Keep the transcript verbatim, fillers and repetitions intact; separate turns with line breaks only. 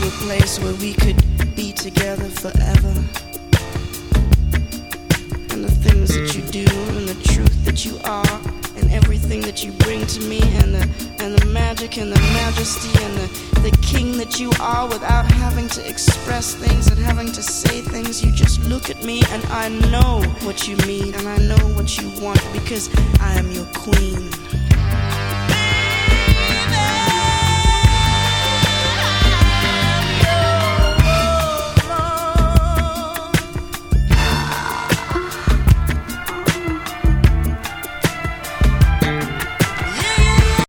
a place where we could be together forever. And the things that you do and the truth that you are and everything that you bring to me and the and the magic and the majesty and the, the king that you are without having to express things and having to say things. You just look at me and I know what you mean and I know what you want because I am your queen.